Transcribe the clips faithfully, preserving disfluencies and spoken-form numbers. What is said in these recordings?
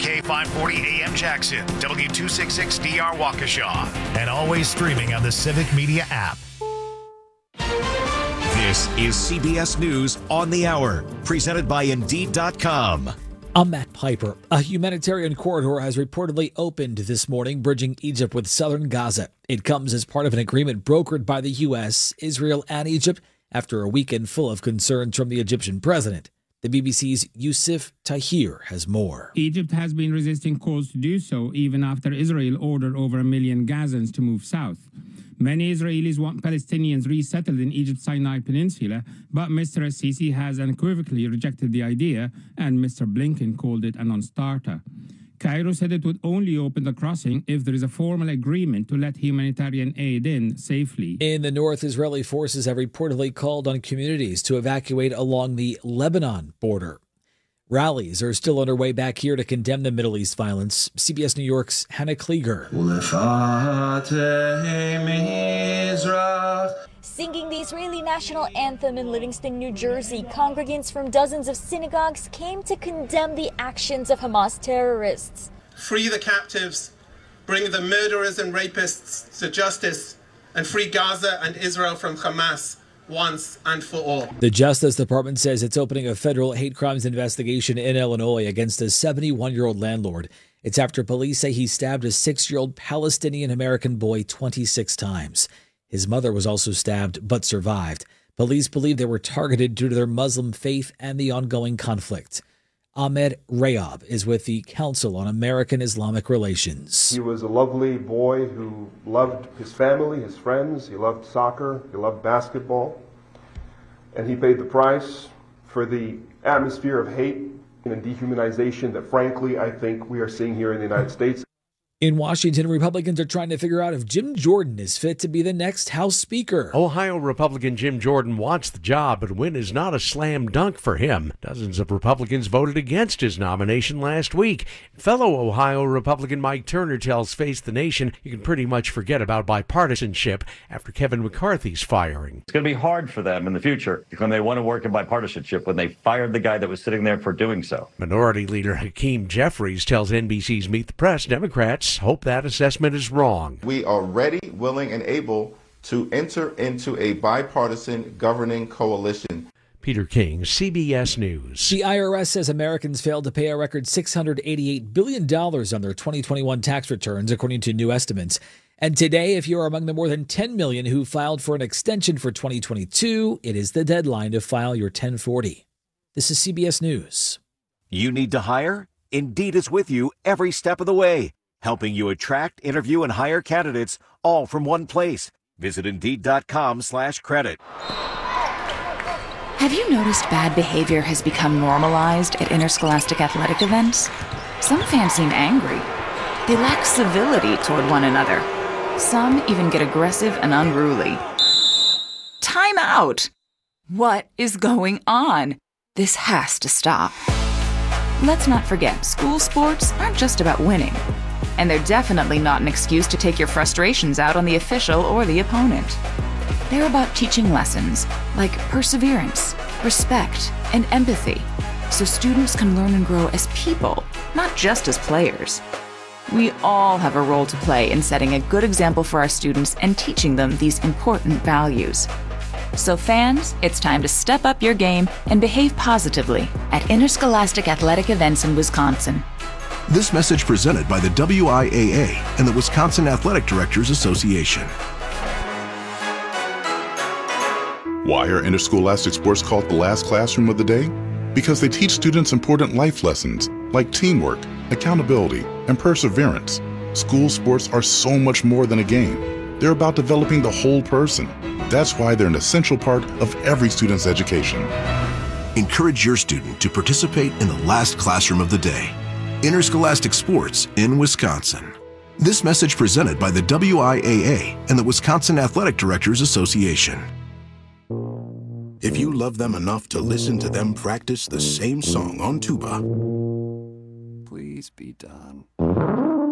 K five forty A M Jackson, W two sixty-six D R Waukesha, and always streaming on the Civic Media app. This is C B S News on the Hour, presented by Indeed dot com. I'm Matt Piper. A humanitarian corridor has reportedly opened this morning, bridging Egypt with southern Gaza. It comes as part of an agreement brokered by the U S, Israel, and Egypt after a weekend full of concerns from the Egyptian president. The B B C's Yusuf Tahir has more. Egypt has been resisting calls to do so even after Israel ordered over a million Gazans to move south. Many Israelis want Palestinians resettled in Egypt's Sinai Peninsula, but Mister Sisi has unequivocally rejected the idea, and Mister Blinken called it a non-starter. Cairo said it would only open the crossing if there is a formal agreement to let humanitarian aid in safely. In the north, Israeli forces have reportedly called on communities to evacuate along the Lebanon border. Rallies are still underway back here to condemn the Middle East violence. C B S New York's Hannah Klieger. Singing the Israeli national anthem in Livingston, New Jersey, congregants from dozens of synagogues came to condemn the actions of Hamas terrorists. Free the captives, bring the murderers and rapists to justice, and free Gaza and Israel from Hamas once and for all. The Justice Department says it's opening a federal hate crimes investigation in Illinois against a seventy-one-year-old landlord. It's after police say he stabbed a six-year-old Palestinian-American boy twenty-six times. His mother was also stabbed but survived. Police believe they were targeted due to their Muslim faith and the ongoing conflict. Ahmed Rayab is with the Council on American Islamic Relations. He was a lovely boy who loved his family, his friends. He loved soccer. He loved basketball. And he paid the price for the atmosphere of hate and dehumanization that, frankly, I think we are seeing here in the United States. In Washington, Republicans are trying to figure out if Jim Jordan is fit to be the next House Speaker. Ohio Republican Jim Jordan wants the job, but win is not a slam dunk for him. Dozens of Republicans voted against his nomination last week. Fellow Ohio Republican Mike Turner tells Face the Nation you can pretty much forget about bipartisanship after Kevin McCarthy's firing. It's going to be hard for them in the future when they want to work in bipartisanship when they fired the guy that was sitting there for doing so. Minority Leader Hakeem Jeffries tells N B C's Meet the Press Democrats hope that assessment is wrong. We are ready, willing, and able to enter into a bipartisan governing coalition. Peter King, C B S News. The I R S says Americans failed to pay a record six hundred eighty-eight billion dollars on their twenty twenty-one tax returns, according to new estimates. And today, if you're among the more than ten million who filed for an extension for twenty twenty-two, it is the deadline to file your ten forty. This is C B S News. You need to hire? Indeed is with you every step of the way, helping you attract, interview, and hire candidates all from one place. Visit Indeed.com slash credit. Have you noticed bad behavior has become normalized at interscholastic athletic events? Some fans seem angry. They lack civility toward one another. Some even get aggressive and unruly. Time out! What is going on? This has to stop. Let's not forget, school sports aren't just about winning. And they're definitely not an excuse to take your frustrations out on the official or the opponent. They're about teaching lessons like perseverance, respect, and empathy, so students can learn and grow as people, not just as players. We all have a role to play in setting a good example for our students and teaching them these important values. So fans, it's time to step up your game and behave positively at interscholastic athletic events in Wisconsin. This message presented by the W I A A and the Wisconsin Athletic Directors Association. Why are interscholastic sports called the last classroom of the day? Because they teach students important life lessons like teamwork, accountability, and perseverance. School sports are so much more than a game. They're about developing the whole person. That's why they're an essential part of every student's education. Encourage your student to participate in the last classroom of the day. Interscholastic sports in Wisconsin. This message presented by the W I A A and the Wisconsin Athletic Directors Association. If you love them enough to listen to them practice the same song on tuba, please be done.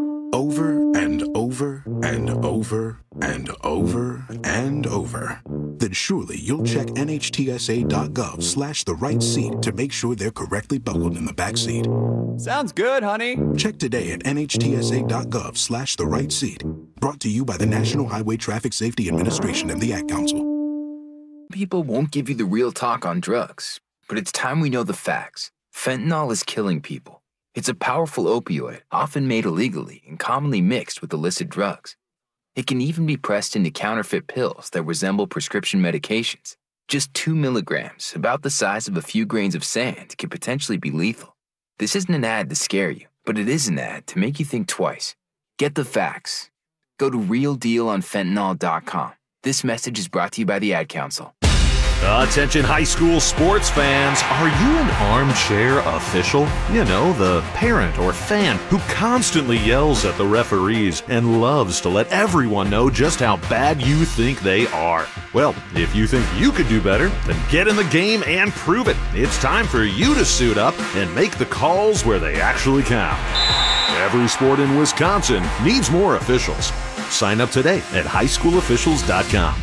Over and over and over and over and over. then surely you'll check nhtsa.gov slash the right seat to make sure they're correctly buckled in the back seat. Sounds good, honey. Check today at nhtsa.gov slash the right seat. Brought to you by the National Highway Traffic Safety Administration and the Ad Council. People won't give you the real talk on drugs, but it's time we know the facts. Fentanyl is killing people. It's a powerful opioid, often made illegally and commonly mixed with illicit drugs. It can even be pressed into counterfeit pills that resemble prescription medications. Just two milligrams, about the size of a few grains of sand, can potentially be lethal. This isn't an ad to scare you, but it is an ad to make you think twice. Get the facts. Go to real deal on fentanyl dot com. This message is brought to you by the Ad Council. Attention high school sports fans, are you an armchair official? You know, the parent or fan who constantly yells at the referees and loves to let everyone know just how bad you think they are. Well, if you think you could do better, then get in the game and prove it. It's time for you to suit up and make the calls where they actually count. Every sport in Wisconsin needs more officials. Sign up today at high school officials dot com.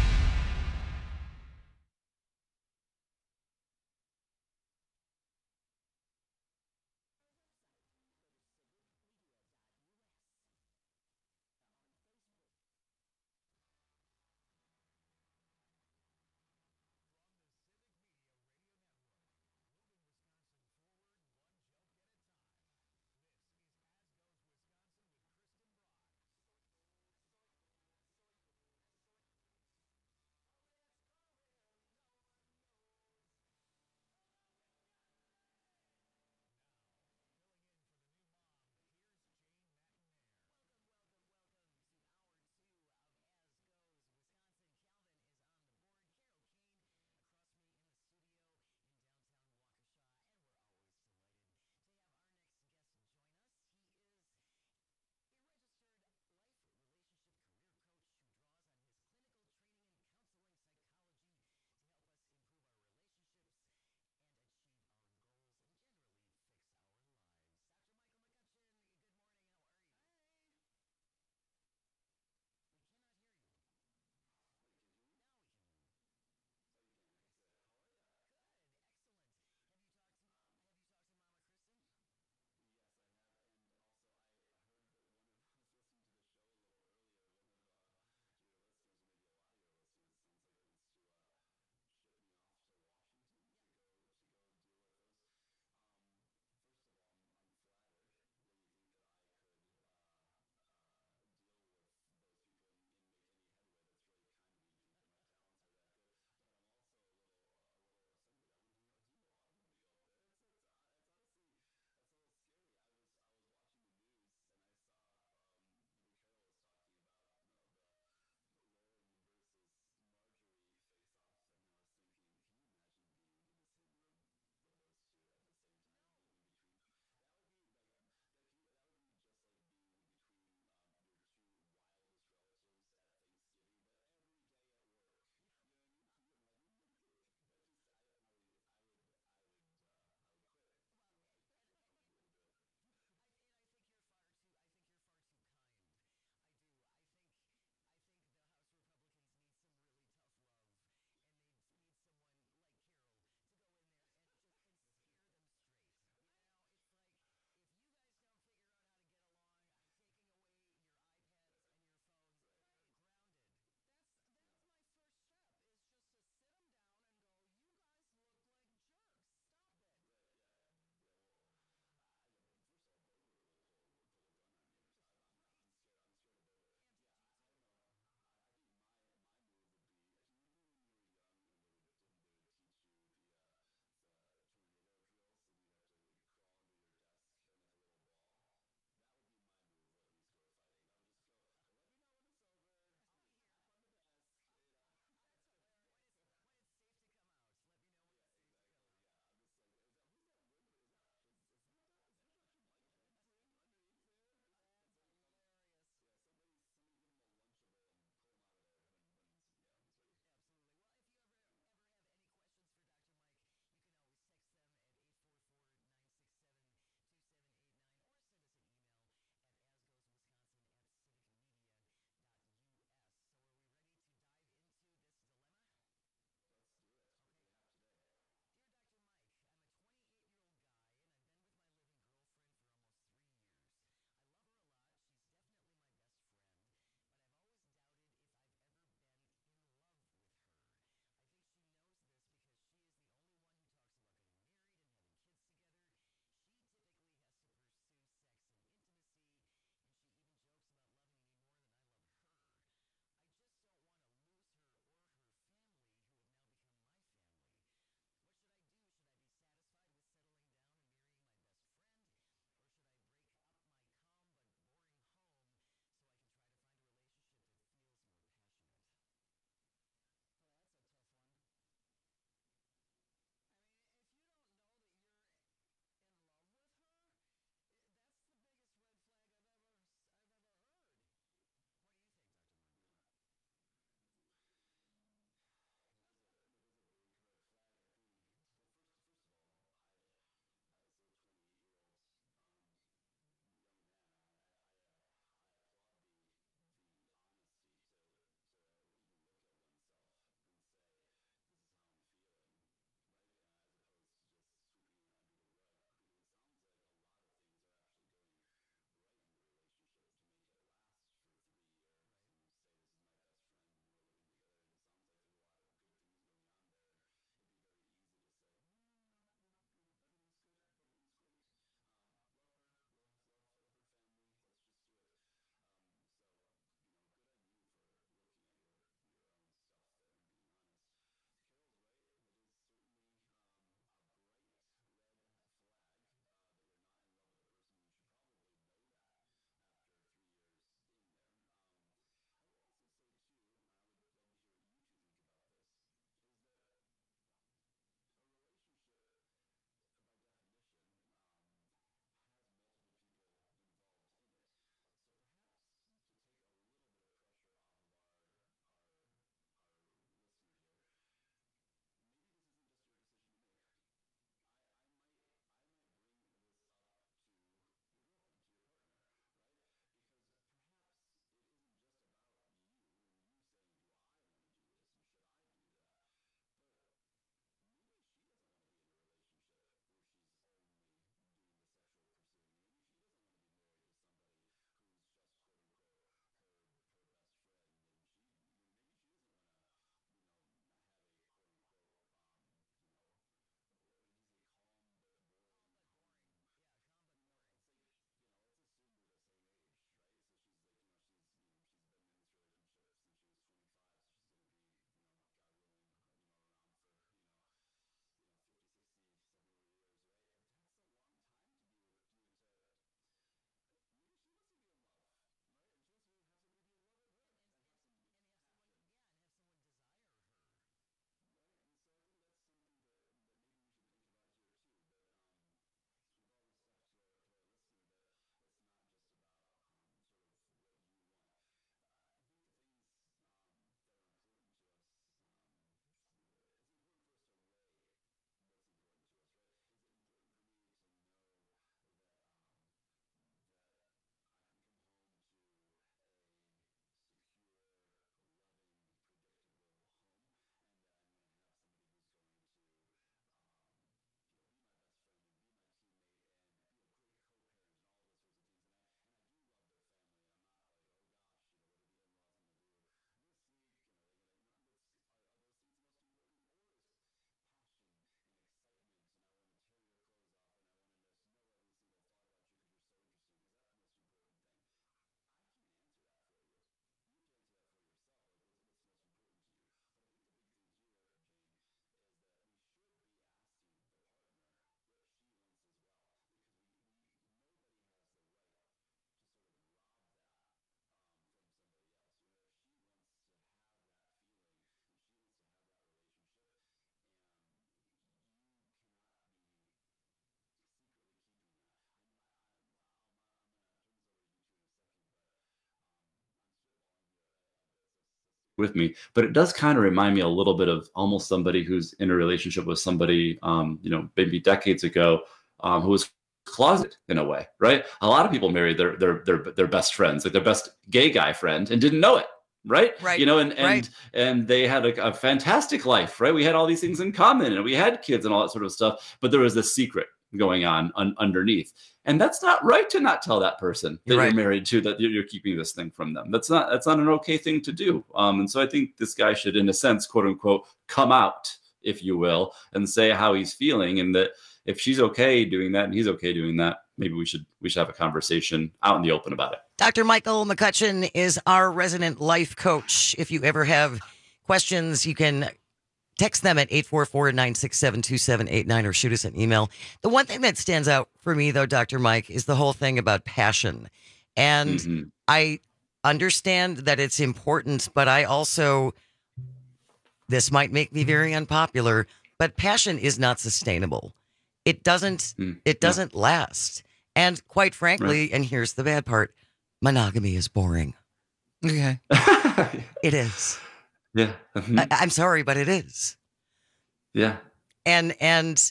with me, but it does kind of remind me a little bit of almost somebody who's in a relationship with somebody, um, you know, maybe decades ago, um, who was closeted in a way, right? A lot of people married their their their their best friends, like their best gay guy friend, and didn't know it, right? Right. You know, and and right. and they had a, a fantastic life, right? We had all these things in common, and we had kids and all that sort of stuff, but there was a secret going on un- underneath. And that's not right to not tell that person that You're you're right. married to, that you're, you're keeping this thing from them. That's not that's not an okay thing to do. Um, and so I think this guy should, in a sense, quote unquote, come out, if you will, and say how he's feeling, and that if she's okay doing that and he's okay doing that, maybe we should we should have a conversation out in the open about it. Doctor Michael McCutcheon is our resident life coach. If you ever have questions, you can text them at eight four four, nine six seven, two seven eight nine or shoot us an email. The one thing that stands out for me, though, Doctor Mike, is the whole thing about passion. And Mm-hmm. I understand that it's important, but I also, this might make me very unpopular, but passion is not sustainable. It doesn't, Mm, it doesn't last. And quite frankly, Right. and here's the bad part, monogamy is boring. Okay. It is. Yeah. Mhm. I, I'm sorry, but it is. Yeah. And and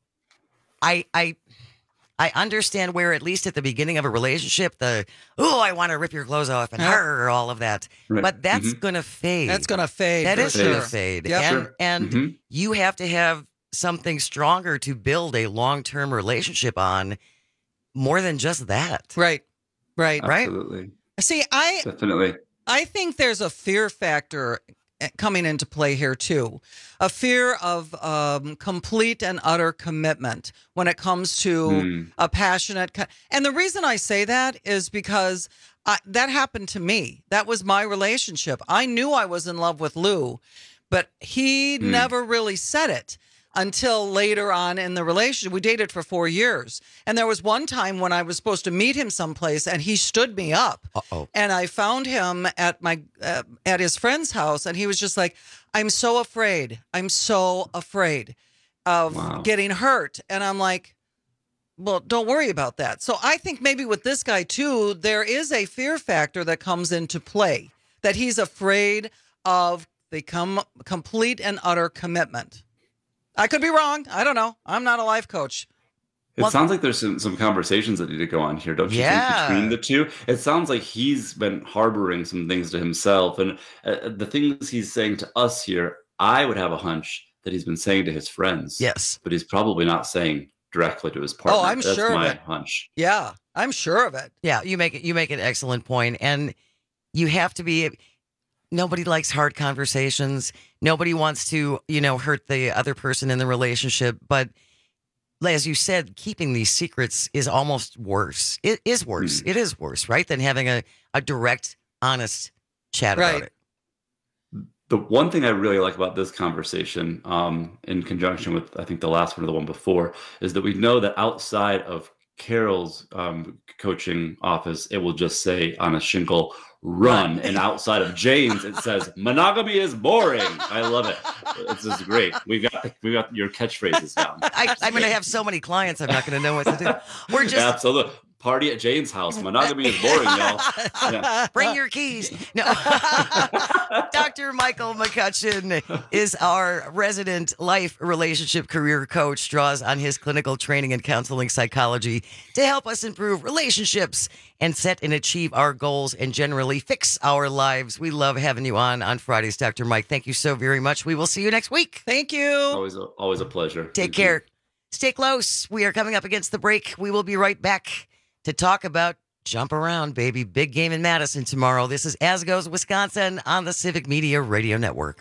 I I I understand where, at least at the beginning of a relationship, the oh, I want to rip your clothes off and Yeah. her, all of that. Right. But that's Mhm. gonna fade. That's going to fade. That for is sure. gonna fade. Yep. And Sure. and Mhm. you have to have something stronger to build a long-term relationship on, more than just that. Right. Right. Right? Absolutely. See, I Definitely. I think there's a fear factor coming into play here too, a fear of um, complete and utter commitment when it comes to Mm. a passionate. Co- and the reason I say that is because I, that happened to me. That was my relationship. I knew I was in love with Lou, but he Mm. never really said it until later on in the relationship. We dated for four years. And there was one time when I was supposed to meet him someplace and he stood me up. Uh-oh. And I found him at my uh, at his friend's house, and he was just like, "I'm so afraid. I'm so afraid of Wow. getting hurt." And I'm like, "Well, don't worry about that." So I think maybe with this guy too, there is a fear factor that comes into play, that he's afraid of the com- complete and utter commitment. I could be wrong. I don't know. I'm not a life coach. It Well- sounds like there's some, some conversations that need to go on here, don't you Yeah. think, between the two? It sounds like he's been harboring some things to himself. And uh, the things he's saying to us here, I would have a hunch that he's been saying to his friends. Yes. But he's probably not saying directly to his partner. Oh, I'm That's sure of my it. hunch. Yeah, I'm sure of it. Yeah, you make it. You make an excellent point, and you have to be. Nobody likes hard conversations. Nobody wants to, you know, hurt the other person in the relationship. But as you said, keeping these secrets is almost worse. It is worse. Mm. It is worse, right, than having a, a direct, honest chat Right. about it. The one thing I really like about this conversation, um, in conjunction with, I think, the last one or the one before, is that we know that outside of Carol's um, coaching office, it will just say on a shingle, run. And outside of Jane's, it says, monogamy is boring. I love it. This is great. We've got we got your catchphrases down. I, I'm going to have so many clients, I'm not going to know what to do. We're just Absolutely. Party at Jane's house. Monogamy is boring, y'all. Yeah. bring your keys. No. Doctor Michael McCutcheon is our resident life, relationship, career coach, draws on his clinical training and counseling psychology to help us improve relationships and set and achieve our goals and generally fix our lives. We love having you on on Fridays, Doctor Mike. Thank you so very much. We will see you next week. Thank you. Always a, always a pleasure. Take Thank you. care. Stay close. We are coming up against the break. We will be right back to talk about Jump Around, baby. Big game in Madison tomorrow. This is As Goes Wisconsin on the Civic Media Radio Network.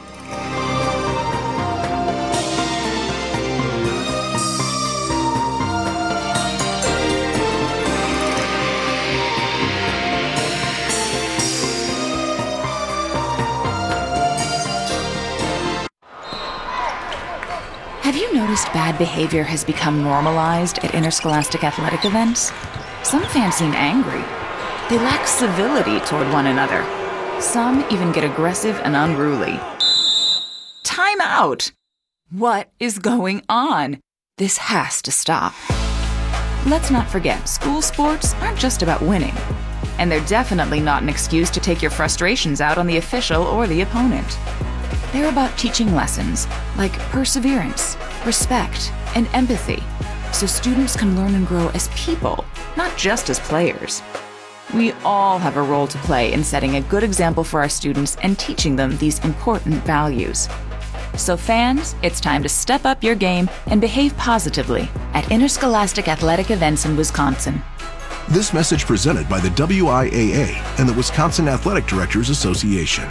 Have you noticed bad behavior has become normalized at interscholastic athletic events? Some fans seem angry. They lack civility toward one another. Some even get aggressive and unruly. Time out! What is going on? This has to stop. Let's not forget, school sports aren't just about winning. And they're definitely not an excuse to take your frustrations out on the official or the opponent. They're about teaching lessons like perseverance, respect, and empathy, so students can learn and grow as people, not just as players. We all have a role to play in setting a good example for our students and teaching them these important values. So fans, it's time to step up your game and behave positively at interscholastic athletic events in Wisconsin. This message presented by the W I A A and the Wisconsin Athletic Directors Association.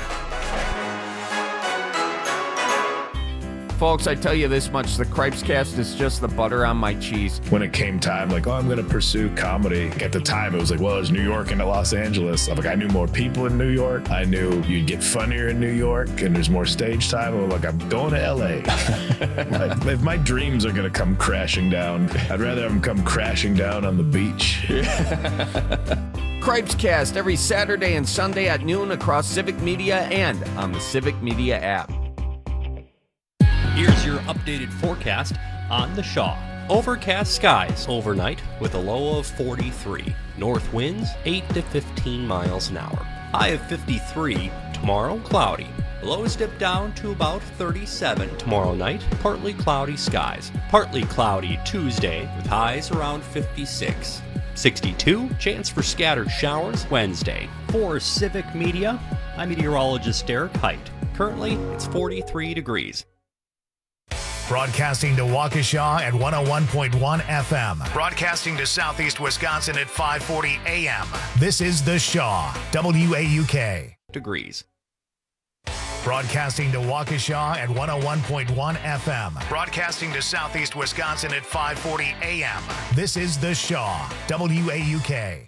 Folks, I tell you this much, the Cripescast is just the butter on my cheese. When it came time, like, oh, I'm going to pursue comedy. At the time, it was like, well, there's New York and Los Angeles. I'm like, I knew more people in New York. I knew you'd get funnier in New York and there's more stage time. I'm like, I'm going to L A. Like, if my dreams are going to come crashing down, I'd rather have them come crashing down on the beach. Cripescast every Saturday and Sunday at noon across Civic Media and on the Civic Media app. Here's your updated forecast on the Shaw. Overcast skies overnight with a low of forty-three. North winds eight to fifteen miles an hour. High of fifty-three. Tomorrow, cloudy. Lows dip down to about thirty-seven. Tomorrow night, partly cloudy skies. Partly cloudy Tuesday with highs around fifty-six. sixty-two. Chance for scattered showers Wednesday. For Civic Media, I'm meteorologist Derek Height. Currently, it's forty-three degrees. Broadcasting to Waukesha at one oh one point one F M. Broadcasting to Southeast Wisconsin at five forty A M. This is The Shaw, W A U K. Degrees. Broadcasting to Waukesha at one oh one point one F M. Broadcasting to Southeast Wisconsin at five forty A M. This is The Shaw, W A U K.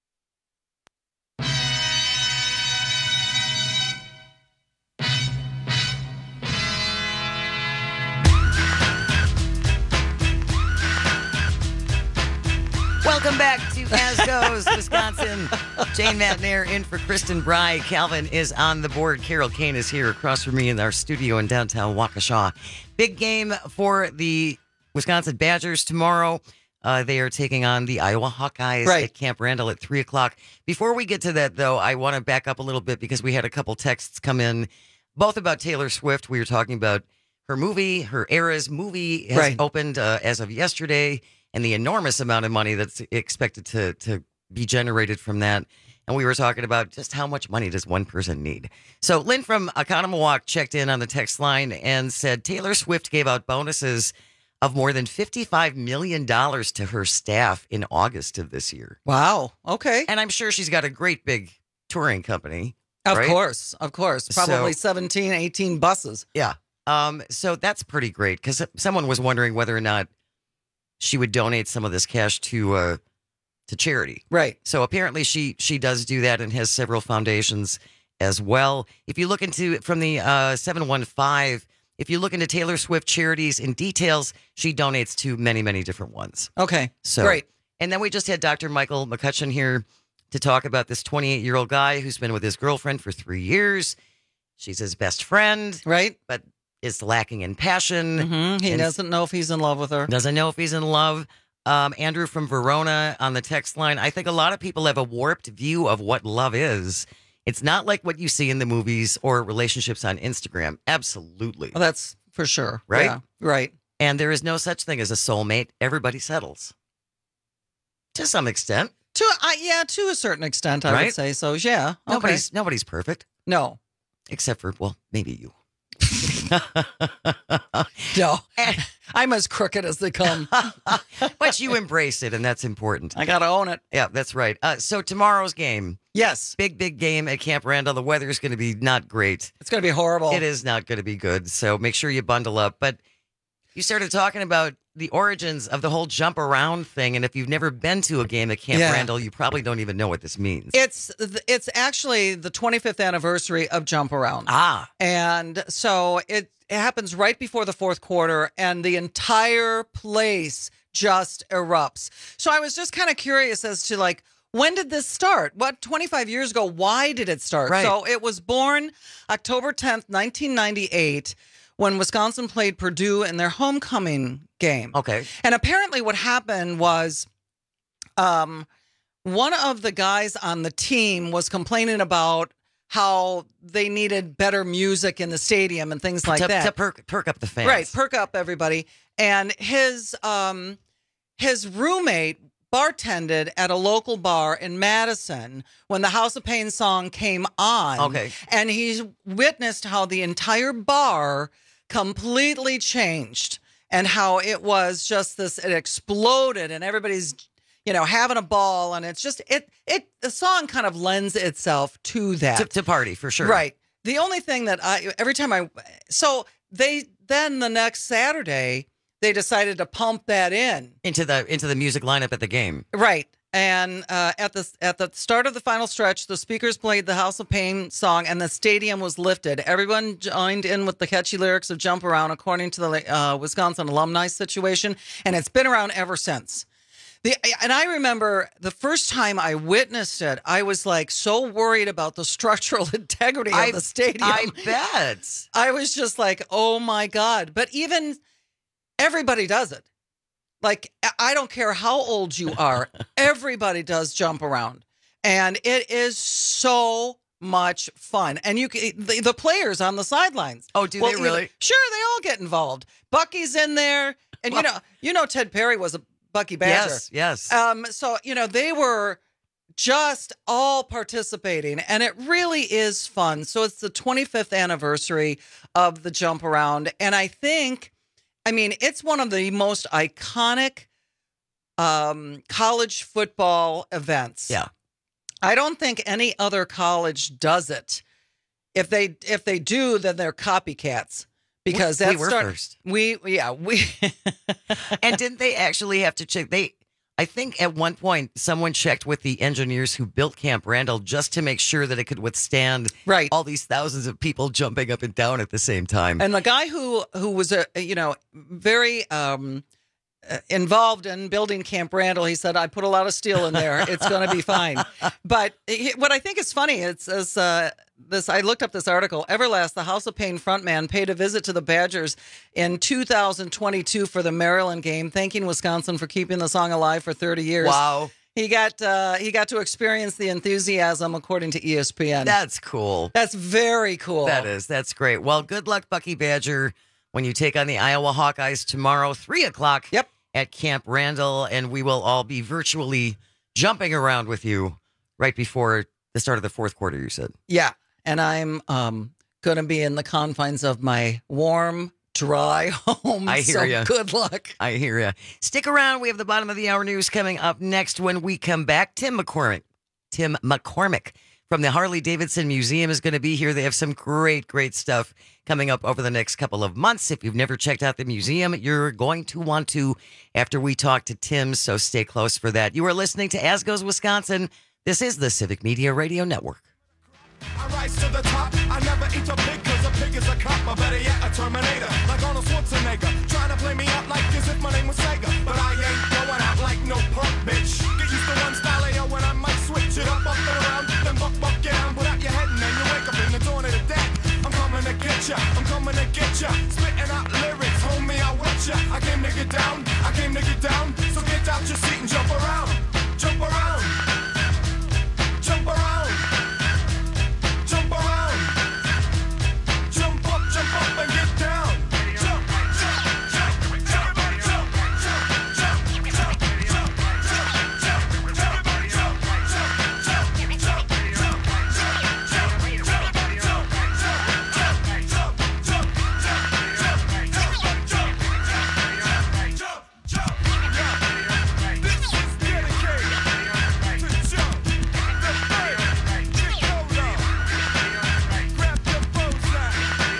Welcome back to As Goes Wisconsin. Jane Matnair in for Kristen Bry. Calvin is on the board. Carol Kane is here across from me in our studio in downtown Waukesha. Big game for the Wisconsin Badgers tomorrow. Uh, they are taking on the Iowa Hawkeyes right. at Camp Randall at three o'clock. Before we get to that, though, I want to back up a little bit because we had a couple texts come in, both about Taylor Swift. We were talking about her movie. Her Eras movie has right. opened uh, as of yesterday, and the enormous amount of money that's expected to, to be generated from that. And we were talking about just how much money does one person need. So Lynn from Oconomowoc checked in on the text line and said Taylor Swift gave out bonuses of more than fifty-five million dollars to her staff in August of this year. Wow. Okay. And I'm sure she's got a great big touring company. Of right? course. Of course. Probably So- seventeen, eighteen buses. Yeah. Um, so that's pretty great because someone was wondering whether or not she would donate some of this cash to uh, to charity. Right. So apparently she she does do that and has several foundations as well. If you look into from the uh, seven one five, if you look into Taylor Swift charities in details, she donates to many, many different ones. Okay. So great. And then we just had Doctor Michael McCutcheon here to talk about this twenty-eight-year-old guy who's been with his girlfriend for three years. She's his best friend. Right. But is lacking in passion. Mm-hmm. He and doesn't know if he's in love with her. Doesn't know if he's in love. Um, Andrew from Verona on the text line. I think a lot of people have a warped view of what love is. It's not like what you see in the movies or relationships on Instagram. Absolutely. Well, that's for sure. Right? Yeah, right. And there is no such thing as a soulmate. Everybody settles. To some extent. To uh, yeah, to a certain extent, I Right? would say so. Yeah. Okay. Nobody's nobody's perfect. No. Except for, well, maybe you. No. I'm as crooked as they come. But you embrace it, and that's important. I got to own it. Yeah, that's right. Uh, so tomorrow's game. Yes. Big, big game at Camp Randall. The weather is going to be not great. It's going to be horrible. It is not going to be good. So make sure you bundle up. But you started talking about the origins of the whole jump around thing. And if you've never been to a game at Camp Yeah. Randall, you probably don't even know what this means. It's it's actually the twenty-fifth anniversary of Jump Around. Ah. And so it, it happens right before the fourth quarter, and the entire place just erupts. So I was just kind of curious as to, like, when did this start? What, twenty-five years ago, why did it start? Right. So it was born October tenth, nineteen ninety-eight, when Wisconsin played Purdue in their homecoming game. Okay. And apparently what happened was um, one of the guys on the team was complaining about how they needed better music in the stadium and things like to, that. To perk, perk up the fans. Right, perk up everybody. And his um, his roommate bartended at a local bar in Madison when the House of Pain song came on. Okay. And he witnessed how the entire bar completely changed and how it was just this, it exploded and everybody's, you know, having a ball. And it's just, it, it, the song kind of lends itself to that. To, to party, for sure. Right. The only thing that I, every time I, so they, then the next Saturday, they decided to pump that in into the into the music lineup at the game. Right. And uh, at the at the start of the final stretch, the speakers played the House of Pain song, and the stadium was lifted. Everyone joined in with the catchy lyrics of "Jump Around," according to the uh, Wisconsin Alumni Situation, and it's been around ever since. The, and I remember the first time I witnessed it, I was like so worried about the structural integrity of I, the stadium. I bet. I was just like, oh my God. But even everybody does it. Like, I don't care how old you are. Everybody does jump around. And it is so much fun. And you the, the players on the sidelines. Oh, do well, they really? Either, sure, they all get involved. Bucky's in there. And, well, you know, you know, Ted Perry was a Bucky Badger. Yes, yes. Um, so, you know, they were just all participating, and it really is fun. So it's the twenty-fifth anniversary of the jump around. And I think, I mean, it's one of the most iconic um, college football events. Yeah. I don't think any other college does it. If they if they do, then they're copycats. Because we, that's we were start, first. We yeah we and didn't they actually have to check? They I think at one point someone checked with the engineers who built Camp Randall just to make sure that it could withstand right. all these thousands of people jumping up and down at the same time. And the guy who who was a you know very um, involved in building Camp Randall, he said, "I put a lot of steel in there. It's going to be fine." But he, what I think is funny, it's as uh, this. I looked up this article. Everlast, the House of Pain frontman, paid a visit to the Badgers in two thousand twenty-two for the Maryland game, thanking Wisconsin for keeping the song alive for thirty years. Wow. He got uh, he got to experience the enthusiasm, according to E S P N. That's cool. That's very cool. That is. That's great. Well, good luck, Bucky Badger, when you take on the Iowa Hawkeyes tomorrow, three o'clock. Yep. At Camp Randall, and we will all be virtually jumping around with you right before the start of the fourth quarter, you said. Yeah, and I'm um, going to be in the confines of my warm, dry home. I hear so you. Good luck. I hear you. Stick around. We have the bottom of the hour news coming up next when we come back. Tim McCormick, Tim McCormick from the Harley-Davidson Museum is going to be here. They have some great, great stuff coming up over the next couple of months. If you've never checked out the museum, you're going to want to after we talk to Tim, so stay close for that. You are listening to As Goes Wisconsin. This is the Civic Media Radio Network. I rise to the top. I never eat a pig because a pig is a cop. Or better yet, a Terminator. Like Arnold Schwarzenegger. Trying to play me out like as if my name was Sega. But I ain't going out like no punk bitch. Get used to one style of yo when I might switch it up, up and around. Then buck, buck, get down. Put out your head and then you wake up in the dawn of the dead. I'm coming to get ya. I'm coming to get ya. Spitting out lyrics. Homie, I wet ya. I came to get down. I came to get down. So get out your seat and jump around. Jump around. Jump around. Jump around. Jump up, jump up and get down. Jump, jump, jump, jump, jump, jump, jump, jump, jump, jump, jump, jump, jump, everybody jump, jump, jump, jump, jump, jump, jump, jump, everybody jump, jump, jump, jump, jump, jump, jump, jump, jump, jump. This is dedicated to jump. The bird, get hold on. Grab your bows out.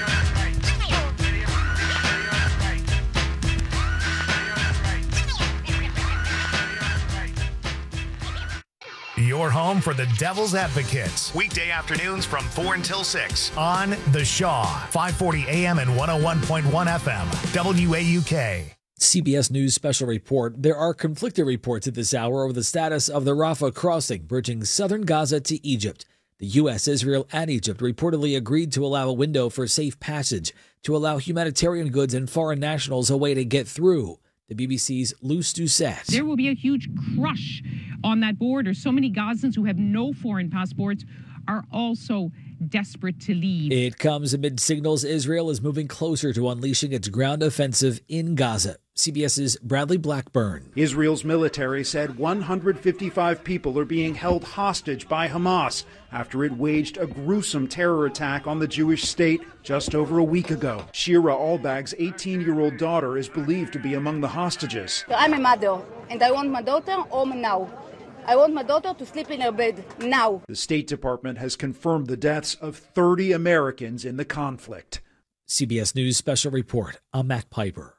Your home for the Devil's Advocates. Weekday afternoons from four until six on The Shaw, five forty A M and one oh one point one F M, W A U K. C B S News special report. There are conflicting reports at this hour over the status of the Rafah crossing bridging southern Gaza to Egypt. The U S, Israel, and Egypt reportedly agreed to allow a window for safe passage to allow humanitarian goods and foreign nationals a way to get through. The B B C's Luce Doucette. There will be a huge crush on that border. So many Gazans who have no foreign passports are also desperate to leave. It comes amid signals Israel is moving closer to unleashing its ground offensive in Gaza. CBS's Bradley Blackburn. Israel's military said one hundred fifty-five people are being held hostage by Hamas after it waged a gruesome terror attack on the Jewish state just over a week ago. Shira Albag's eighteen-year-old daughter is believed to be among the hostages. I'm a mother, and I want my daughter home now. I want my daughter to sleep in her bed now. The State Department has confirmed the deaths of thirty Americans in the conflict. C B S News Special Report. I'm Matt Piper.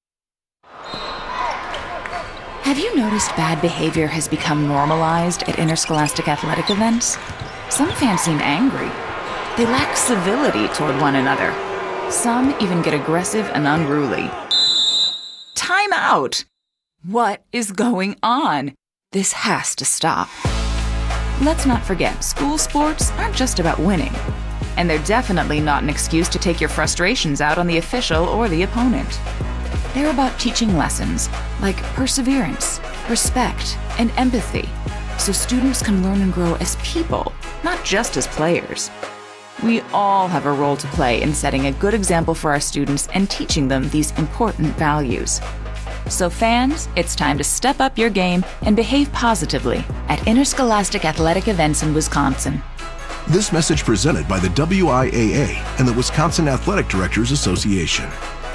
Have you noticed bad behavior has become normalized at interscholastic athletic events? Some fans seem angry. They lack civility toward one another. Some even get aggressive and unruly. Time out! What is going on? This has to stop. Let's not forget, school sports aren't just about winning. And they're definitely not an excuse to take your frustrations out on the official or the opponent. They're about teaching lessons like perseverance, respect, and empathy, so students can learn and grow as people, not just as players. We all have a role to play in setting a good example for our students and teaching them these important values. So fans, it's time to step up your game and behave positively at interscholastic athletic events in Wisconsin. This message presented by the W I A A and the Wisconsin Athletic Directors Association.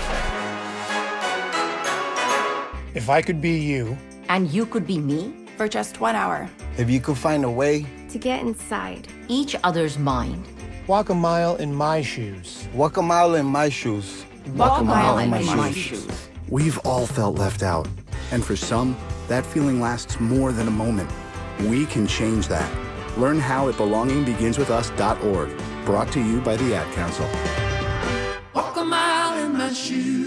If I could be you, and you could be me, for just one hour. If you could find a way to get inside each other's mind. Walk a mile in my shoes. Walk a mile in my shoes. Walk, Walk a mile, mile in, my, in my shoes. shoes. We've all felt left out. And for some, that feeling lasts more than a moment. We can change that. Learn how at belonging begins with us dot org. Brought to you by the Ad Council. Walk a mile in my shoes.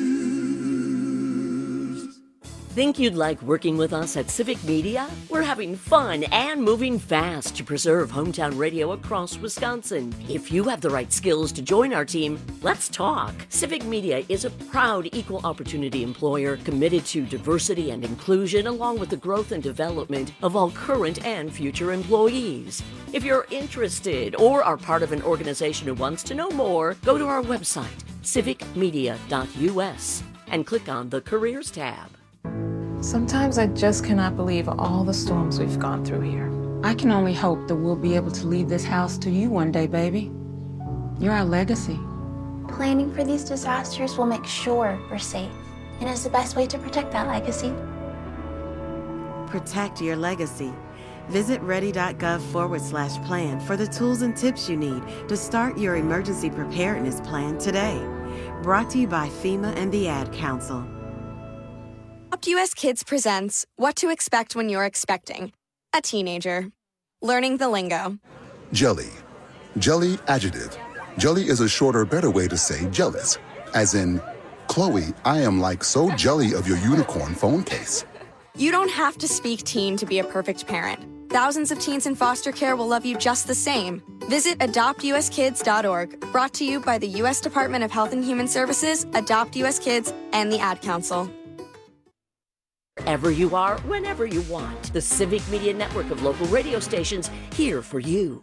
Think you'd like working with us at Civic Media? We're having fun and moving fast to preserve hometown radio across Wisconsin. If you have the right skills to join our team, let's talk. Civic Media is a proud equal opportunity employer committed to diversity and inclusion along with the growth and development of all current and future employees. If you're interested or are part of an organization who wants to know more, go to our website, civic media dot U S, and click on the Careers tab. Sometimes I just cannot believe all the storms we've gone through here. I can only hope that we'll be able to leave this house to you one day, baby. You're our legacy. Planning for these disasters will make sure we're safe, and is the best way to protect that legacy. Protect your legacy. Visit ready.gov forward slash plan for the tools and tips you need to start your emergency preparedness plan today. Brought to you by FEMA and the Ad Council. Adopt U S Kids presents What to Expect When You're Expecting a Teenager. Learning the lingo. Jelly. Jelly adjective. Jelly is a shorter, better way to say jealous. As in, Chloe, I am like so jelly of your unicorn phone case. You don't have to speak teen to be a perfect parent. Thousands of teens in foster care will love you just the same. Visit adopt U S kids dot org. Brought to you by the U S Department of Health and Human Services, Adopt U S Kids, and the Ad Council. Wherever you are, whenever you want. The Civic Media Network of local radio stations here for you.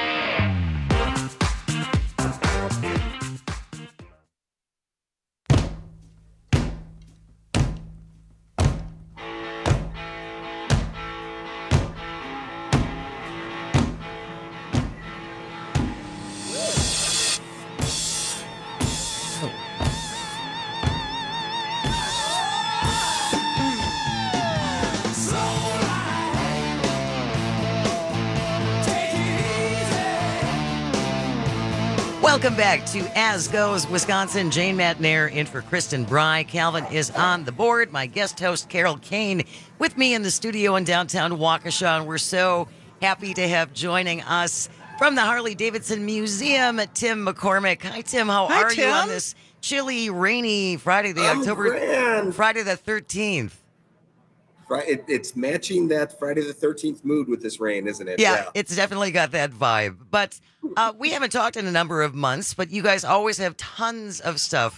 Welcome back to As Goes Wisconsin. Jane Matnair in for Kristen Bry. Calvin is on the board. My guest host, Carol Kane, with me in the studio in downtown Waukesha. And we're so happy to have joining us from the Harley-Davidson Museum, Tim McCormick. Hi, Tim. How Hi, are Tim. you on this chilly, rainy Friday, the I'm October, grand. Friday the thirteenth? It, it's matching that Friday the thirteenth mood with this rain, isn't it? Yeah, yeah. It's definitely got that vibe. But uh, we haven't talked in a number of months, but you guys always have tons of stuff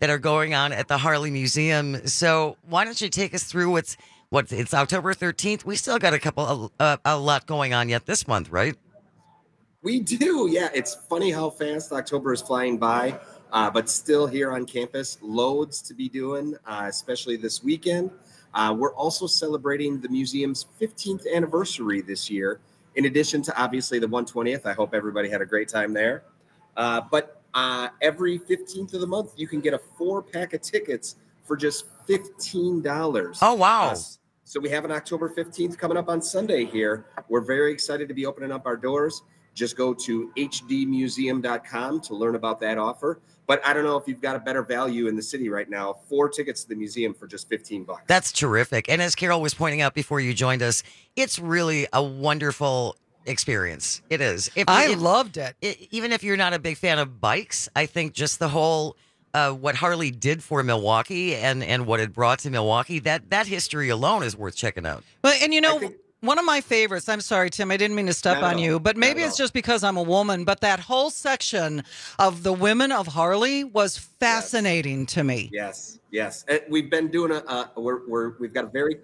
that are going on at the Harley Museum. So why don't you take us through what's what? It's October thirteenth. We still got a couple, uh, a lot going on yet this month, right? We do, yeah. It's funny how fast October is flying by, uh, but still here on campus, loads to be doing, uh, especially this weekend. Uh, we're also celebrating the museum's fifteenth anniversary this year, in addition to obviously the one hundred twentieth. I hope everybody had a great time there. Uh, but uh, every fifteenth of the month, you can get a four pack of tickets for just fifteen dollars. Oh, wow. Uh, so we have an October fifteenth coming up on Sunday here. We're very excited to be opening up our doors. Just go to h d museum dot com to learn about that offer. But I don't know if you've got a better value in the city right now. Four tickets to the museum for just fifteen bucks. That's terrific. And as Carol was pointing out before you joined us, it's really a wonderful experience. It is. If, I if, loved it. it. Even if you're not a big fan of bikes, I think just the whole uh, what Harley did for Milwaukee and, and what it brought to Milwaukee, that that history alone is worth checking out. But and you know, think, one of my favorites, I'm sorry, Tim, I didn't mean to step on you, but maybe it's just because I'm a woman, but that whole section of the women of Harley was fascinating yes. to me. Yes, yes. And we've been doing a, uh, we're, we're, we've got a very,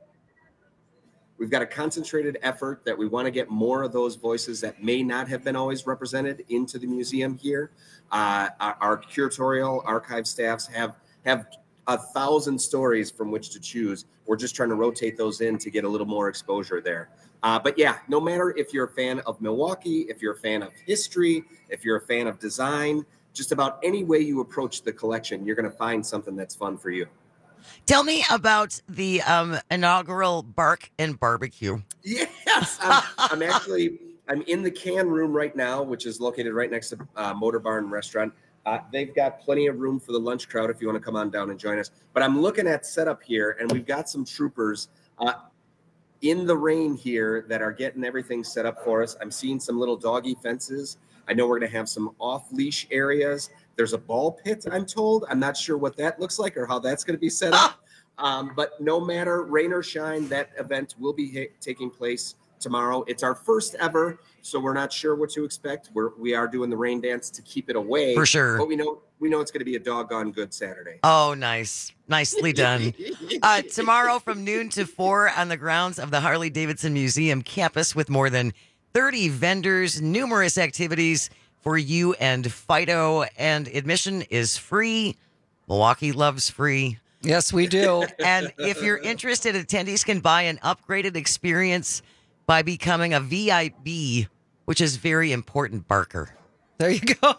we've got a concentrated effort that we want to get more of those voices that may not have been always represented into the museum here. Uh, our, our curatorial archive staffs have have a thousand stories from which to choose. We're just trying to rotate those in to get a little more exposure there. Uh, but yeah, no matter if you're a fan of Milwaukee, if you're a fan of history, if you're a fan of design, just about any way you approach the collection, you're going to find something that's fun for you. Tell me about the um, inaugural Bark and Barbecue. Yes, I'm, I'm actually, I'm in the can room right now, which is located right next to uh, Motor Barn Restaurant. Uh, they've got plenty of room for the lunch crowd if you want to come on down and join us. But I'm looking at setup here, and we've got some troopers uh, in the rain here that are getting everything set up for us. I'm seeing some little doggy fences. I know we're going to have some off-leash areas. There's a ball pit, I'm told. I'm not sure what that looks like or how that's going to be set up. Um, but no matter rain or shine, that event will be ha- taking place tomorrow. It's our first ever, so we're not sure what to expect. We're we are doing the rain dance to keep it away for sure. But we know we know it's going to be a doggone good Saturday. Oh, nice, nicely done. uh, tomorrow from noon to four on the grounds of the Harley Davidson Museum campus, with more than thirty vendors, numerous activities for you and Fido, and admission is free. Milwaukee loves free. Yes, we do. And if you're interested, attendees can buy an upgraded experience by becoming a V I B, which is very important, Barker. There you go.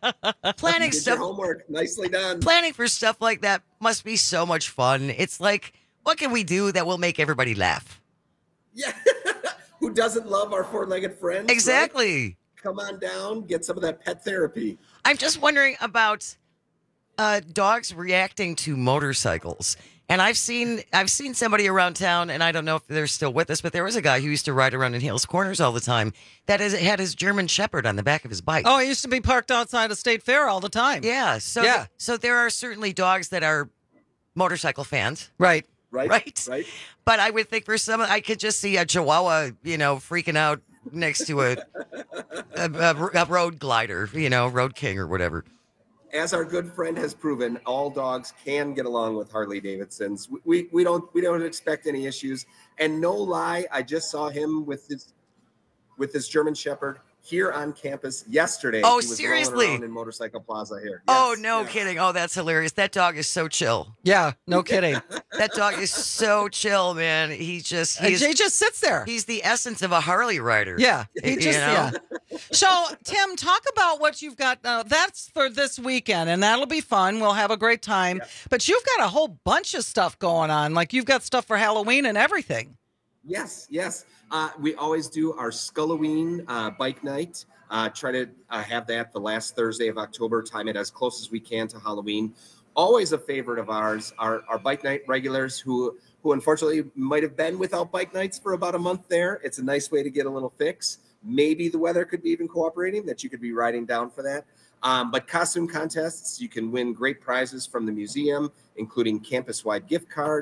you Planning did stuff. Your homework. Nicely done. Planning for stuff like that must be so much fun. It's like, what can we do that will make everybody laugh? Yeah. Who doesn't love our four-legged friends? Exactly. Right? Come on down, get some of that pet therapy. I'm just wondering about uh, dogs reacting to motorcycles. And I've seen I've seen somebody around town, and I don't know if they're still with us, but there was a guy who used to ride around in Hales Corners all the time that is, had his German Shepherd on the back of his bike. Oh, he used to be parked outside of State Fair all the time. Yeah. So, yeah. Th- so there are certainly dogs that are motorcycle fans. Right. Right. Right. Right. But I would think for some, I could just see a Chihuahua, you know, freaking out next to a, a, a, a road glider, you know, Road King or whatever. As our good friend has proven, all dogs can get along with Harley Davidsons. We, we we don't we don't expect any issues. And no lie, I just saw him with his with his German Shepherd here on campus yesterday. Oh, he was seriously? rolling around in Motorcycle Plaza here. Oh, Yes, no yes. kidding. Oh, that's hilarious. That dog is so chill. Yeah, no kidding. That dog is so chill, man. He just And he's, he just sits there. he's the essence of a Harley rider. Yeah, he You just know? yeah. So, Tim, talk about what you've got. Uh, that's for this weekend, and that'll be fun. We'll have a great time. Yeah. But you've got a whole bunch of stuff going on. Like you've got stuff for Halloween and everything. Yes, yes. Uh, we always do our Skulloween uh, bike night. Uh, try to uh, have that the last Thursday of October, time it as close as we can to Halloween. Always a favorite of ours, our, our bike night regulars who who unfortunately might have been without bike nights for about a month there. It's a nice way to get a little fix. Maybe the weather could be even cooperating, that you could be riding down for that. Um, but costume contests, you can win great prizes from the museum, including campus-wide gift cards.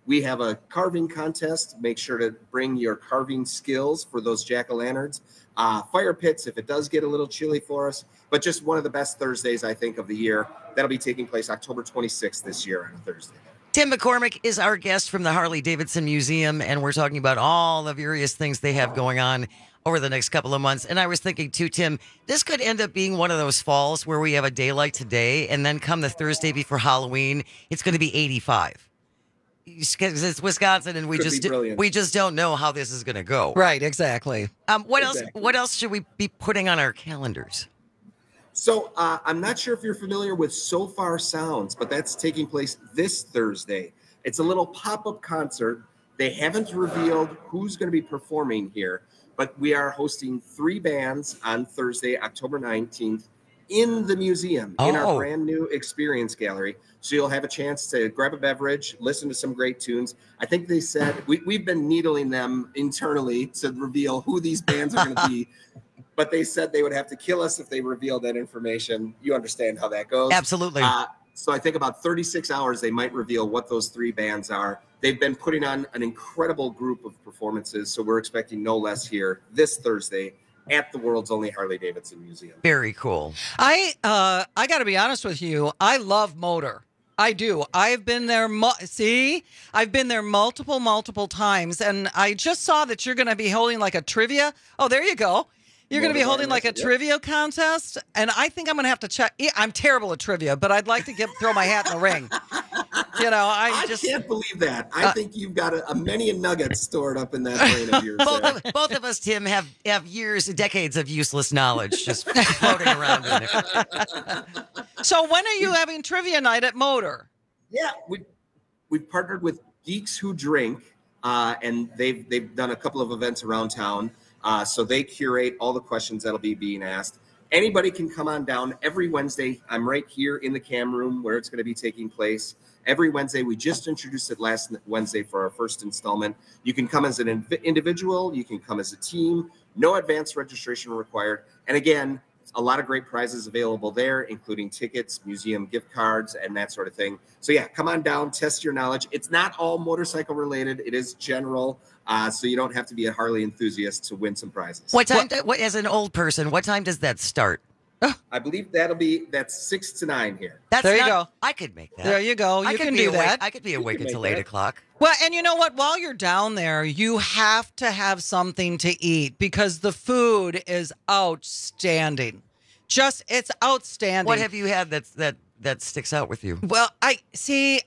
We have a carving contest. Make sure to bring your carving skills for those jack-o'-lanterns. Uh, fire pits, if it does get a little chilly for us, but just one of the best Thursdays, I think, of the year. That'll be taking place October twenty-sixth this year on a Thursday. Tim McCormick is our guest from the Harley-Davidson Museum, and we're talking about all the various things they have going on over the next couple of months. And I was thinking, too, Tim, this could end up being one of those falls where we have a day like today, and then come the Thursday before Halloween, it's going to be eighty-five. It's Wisconsin, and we Could just be we just don't know how this is going to go. Right, exactly. Um, what else? Exactly. What else should we be putting on our calendars? So uh, I'm not sure if you're familiar with So Far Sounds, but that's taking place this Thursday. It's a little pop-up concert. They haven't revealed who's going to be performing here, but we are hosting three bands on Thursday, October nineteenth, in the museum, in our Oh. brand new experience gallery. So you'll have a chance to grab a beverage, listen to some great tunes. I think they said, we, we've been needling them internally to reveal who these bands are going to be. But they said they would have to kill us if they revealed that information. You understand how that goes. Absolutely. Uh, so I think about thirty-six hours, they might reveal what those three bands are. They've been putting on an incredible group of performances. So we're expecting no less here this Thursday at the world's only Harley-Davidson Museum. Very cool. I uh, I got to be honest with you. I love Motor. I do. I've been there. Mu- see, I've been there multiple, multiple times, and I just saw that you're going to be holding like a trivia. Oh, there you go. You're going to be Motor holding Barn like a Wrestling, trivia contest, and I think I'm going to have to check. Yeah, I'm terrible at trivia, but I'd like to get throw my hat in the ring. You know, I, I just can't believe that. I Uh, think you've got a, a many a nugget stored up in that brain of yours. Both there. of, both of us, Tim, have, have years, decades of useless knowledge just floating around in there. So when are you having trivia night at Motor? Yeah, we we've partnered with Geeks Who Drink, uh, and they've they've done a couple of events around town. Uh, so they curate all the questions that'll be being asked. Anybody can come on down every Wednesday. I'm right here in the cam room where it's going to be taking place. Every Wednesday, we just introduced it last Wednesday for our first installment. You can come as an inv- individual. You can come as a team. No advance registration required. And again, a lot of great prizes available there, including tickets, museum gift cards, and that sort of thing. So yeah, come on down, test your knowledge. It's not all motorcycle related. It is general. Uh, so you don't have to be a Harley enthusiast to win some prizes. What time, what, what, as an old person, what time does that start? I believe that'll be, that's six to nine here. That's There you not- go. I could make that. There you go. I You could can be do awake, that. I could be awake can until make eight that. o'clock. Well, and you know what? While you're down there, you have to have something to eat because the food is outstanding. Just, it's outstanding. What have you had that that that sticks out with you? Well, I see.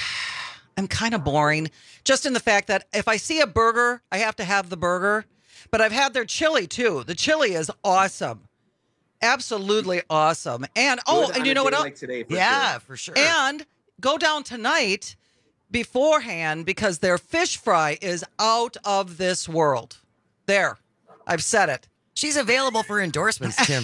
I'm kind of boring, just in the fact that if I see a burger, I have to have the burger. But I've had their chili too. The chili is awesome, absolutely awesome. And oh, Good and on you a know what day else? like today, for Yeah, sure. for sure. And go down tonight beforehand because their fish fry is out of this world. There, I've said it. She's available for endorsements, Tim.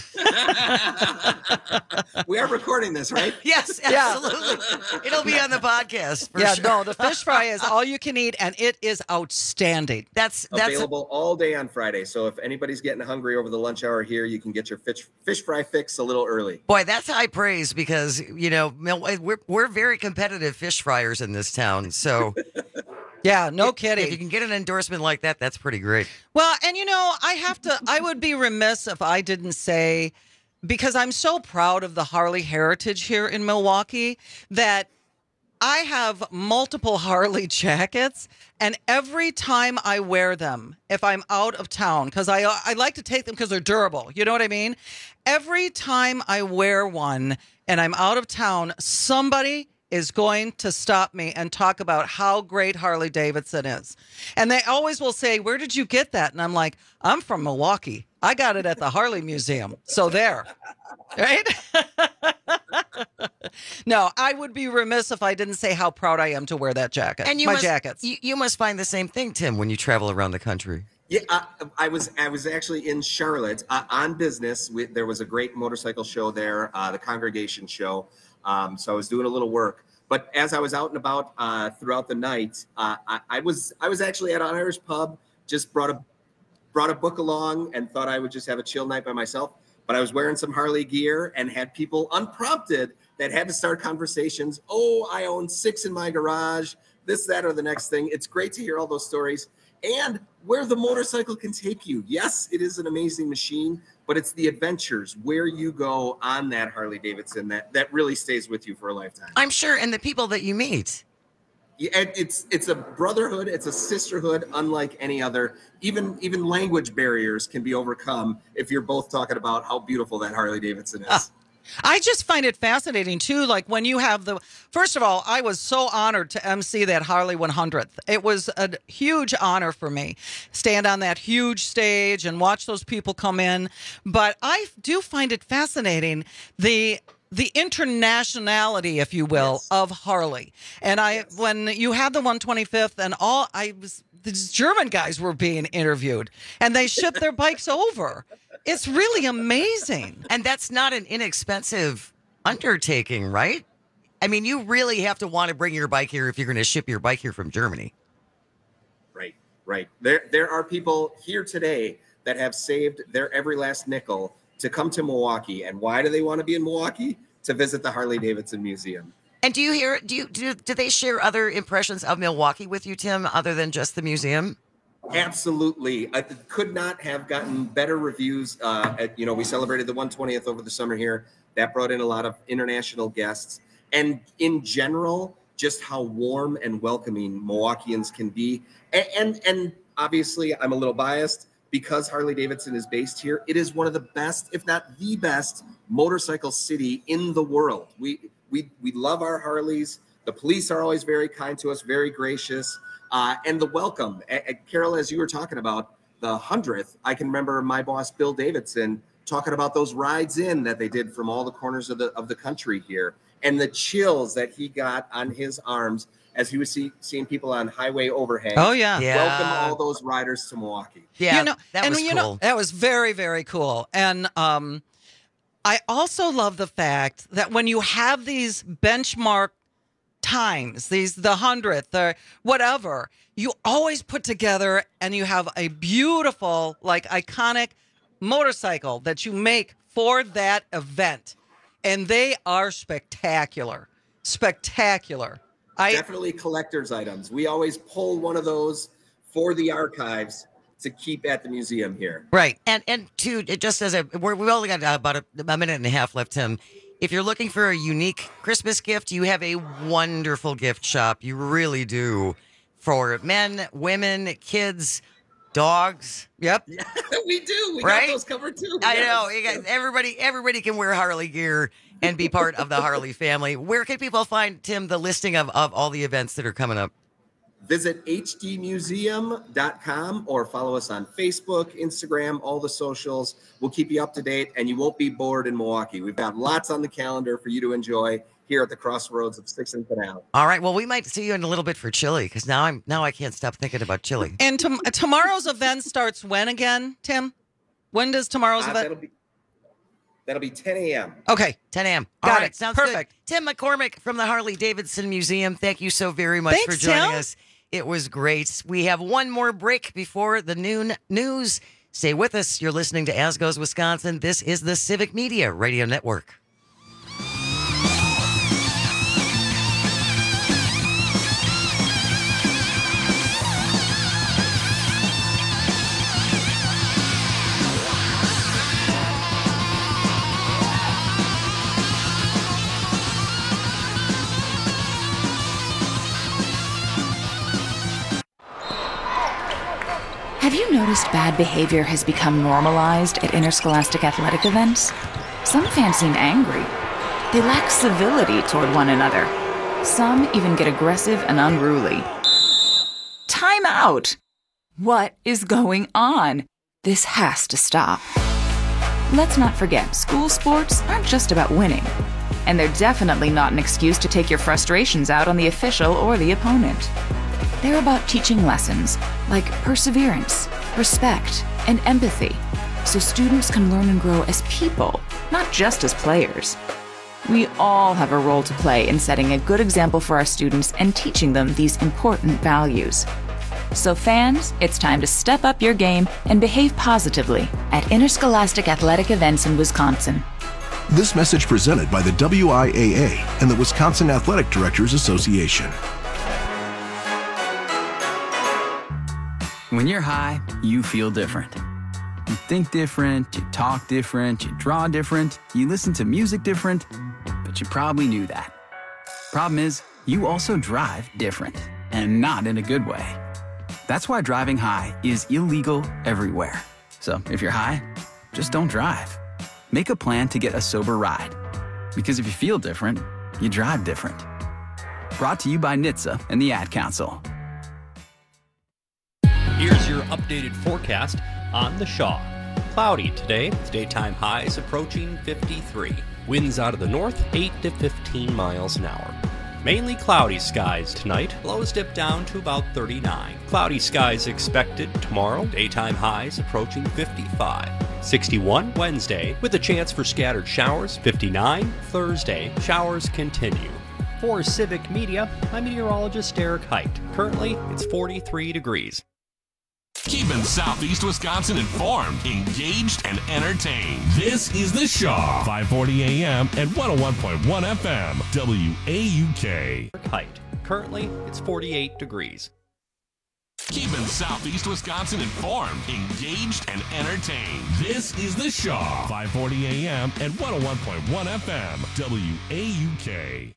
We are recording this, right? Yes, Yeah. absolutely. It'll be on the podcast for yeah, sure. no, the fish fry is all you can eat, and it is outstanding. That's that's Available all day on Friday. So if anybody's getting hungry over the lunch hour here, you can get your fish fish fry fix a little early. boy, that's high praise because you know Mil- we're we're very competitive fish fryers in this town. So Yeah, no if, kidding. if you can get an endorsement like that, that's pretty great. Well, and you know, I have to, I would be remiss if I didn't say, because I'm so proud of the Harley heritage here in Milwaukee, that I have multiple Harley jackets, and every time I wear them, if I'm out of town, because I, I like to take them because they're durable, you know what I mean? Every time I wear one and I'm out of town, somebody is going to stop me and talk about how great Harley Davidson is. And they always will say, where did you get that? And I'm like, I'm from Milwaukee. I got it at the Harley Museum. So there, right? No, I would be remiss if I didn't say how proud I am to wear that jacket. And you my must, jackets. You, you must find the same thing, Tim, when you travel around the country. Yeah, I, I was I was actually in Charlotte uh, on business. We, there was a great motorcycle show there, uh, the Congregation Show. Um, so I was doing a little work. But as I was out and about uh, throughout the night, uh, I, I was I was actually at an Irish pub. Just brought a brought a book along and thought I would just have a chill night by myself. But I was wearing some Harley gear and had people unprompted that had to start conversations. Oh, I own six in my garage. this, that, or the next thing. It's great to hear all those stories and where the motorcycle can take you. Yes, it is an amazing machine, but it's the adventures where you go on that Harley Davidson that, that really stays with you for a lifetime. I'm sure, and the people that you meet. Yeah, it's it's a brotherhood, it's a sisterhood unlike any other. Even even language barriers can be overcome if you're both talking about how beautiful that Harley Davidson is. Ah. I just find it fascinating, too, like when you have the, first of all, I was so honored to emcee that Harley one hundredth. It was a huge honor for me, stand on that huge stage and watch those people come in. But I do find it fascinating, the the internationality, if you will, yes. of Harley. And I, yes. when you had the one twenty-fifth and all, I was, these German guys were being interviewed and they shipped their bikes over. It's really amazing. And that's not an inexpensive undertaking, right? I mean, you really have to want to bring your bike here if you're going to ship your bike here from Germany. Right, right. There, there are people here today that have saved their every last nickel to come to Milwaukee. And why do they want to be in Milwaukee? To visit the Harley Davidson Museum. And do you hear, do you, do, do they share other impressions of Milwaukee with you, Tim, other than just the museum? Absolutely. I could not have gotten better reviews. Uh, at, you know, we celebrated the one twentieth over the summer here. That brought in a lot of international guests. And in general, just how warm and welcoming Milwaukeeans can be. And, and, and obviously, I'm a little biased because Harley Davidson is based here. It is one of the best, if not the best, motorcycle city in the world. We, we, we love our Harleys. The police are always very kind to us, very gracious. Uh, and the welcome, a- a- Carol, as you were talking about the hundredth, I can remember my boss, Bill Davidson, talking about those rides in that they did from all the corners of the of the country here, and the chills that he got on his arms as he was see, seeing people on highway overhang. Oh yeah, yeah. Welcome all those riders to Milwaukee. Yeah, you know, that and was you cool. know, that was very very cool. And um, I also love the fact that when you have these benchmark times, these the hundredth or whatever, you always put together and you have a beautiful, like iconic motorcycle that you make for that event, and they are spectacular, spectacular. I definitely collector's items. We always pull one of those for the archives to keep at the museum here. Right, and and to it just as a we're, we only got about a, a minute and a half left, Tim. If you're looking for a unique Christmas gift, you have a wonderful gift shop. You really do. For men, women, kids, dogs. Yep. Yeah, we do. We right? got those covered too. I yes. know. You guys, everybody, everybody can wear Harley gear and be part of the Harley family. Where can people find, Tim, the listing of, of all the events that are coming up? Visit H D museum dot com or follow us on Facebook, Instagram, all the socials. We'll keep you up to date, and you won't be bored in Milwaukee. We've got lots on the calendar for you to enjoy here at the crossroads of sixth and Canal. All right. Well, we might see you in a little bit for chili, because now I'm now I can't stop thinking about chili. And to, tomorrow's event starts when again, Tim? When does tomorrow's Uh, event? that'll be that'll be ten a.m. Okay. ten a.m. Got All it. right. Sounds Perfect. good. Tim McCormick from the Harley Davidson Museum. Thank you so very much Thanks, for joining Tim. us. It was great. We have one more break before the noon news. Stay with us. You're listening to As Goes Wisconsin. This is the Civic Media Radio Network. Have you noticed bad behavior has become normalized at interscholastic athletic events? Some fans seem angry. They lack civility toward one another. Some even get aggressive and unruly. Time out! What is going on? This has to stop. Let's not forget, school sports aren't just about winning. And they're definitely not an excuse to take your frustrations out on the official or the opponent. They're about teaching lessons like perseverance, respect, and empathy, so students can learn and grow as people, not just as players. We all have a role to play in setting a good example for our students and teaching them these important values. So fans, it's time to step up your game and behave positively at interscholastic athletic events in Wisconsin. This message presented by the W I A A and the Wisconsin Athletic Directors Association. When you're high, you feel different. You think different, you talk different, you draw different, you listen to music different, but you probably knew that. Problem is, you also drive different, and not in a good way. That's why driving high is illegal everywhere. So if you're high, just don't drive. Make a plan to get a sober ride. Because if you feel different, you drive different. Brought to you by N H T S A and the Ad Council. Here's your updated forecast on the Shaw. Cloudy today, with daytime highs approaching fifty-three. Winds out of the north, eight to fifteen miles an hour. Mainly cloudy skies tonight, lows dip down to about thirty-nine. Cloudy skies expected tomorrow, daytime highs approaching fifty-five. sixty-one Wednesday, with a chance for scattered showers, fifty-nine Thursday, showers continue. For Civic Media, I'm meteorologist Derek Height. Currently, it's forty-three degrees. Keeping Southeast Wisconsin informed, engaged, and entertained. This is The Shaw, five forty A M and one oh one point one F M, W A U K. Height. Currently, it's forty-eight degrees. Keeping Southeast Wisconsin informed, engaged, and entertained. This is The Shaw, five forty A M and one oh one point one F M, W A U K.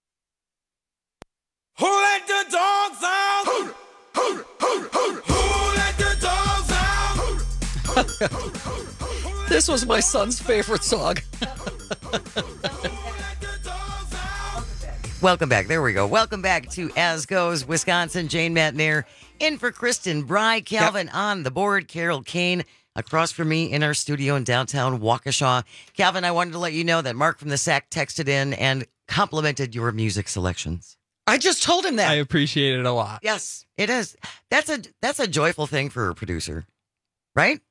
Who let the dogs out? Who, who, who, who, who let the dogs out? This was my son's favorite song. Welcome back. There we go. Welcome back to As Goes Wisconsin. Jane Matnair in for Kristen Bry. Calvin yep. on the board. Carol Kane across from me in our studio in downtown Waukesha. Calvin, I wanted to let you know that Mark from the S A C texted in and complimented your music selections. I just told him that. I appreciate it a lot. Yes, it is. That's a that's a joyful thing for a producer, right?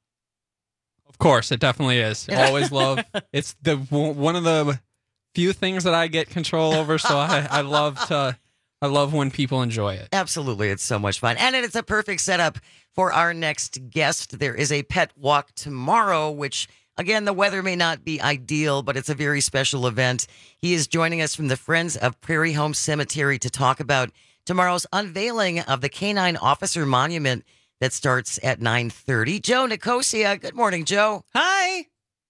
Of course, it definitely is. Always love. It's the one of the few things that I get control over, so I, I love to. I love when people enjoy it. Absolutely, it's so much fun, and it's a perfect setup for our next guest. There is a pet walk tomorrow, which. Again, the weather may not be ideal, but it's a very special event. He is joining us from the Friends of Prairie Home Cemetery to talk about tomorrow's unveiling of the Canine Officer Monument that starts at nine thirty. Joe Nicosia. Good morning, Joe. Hi.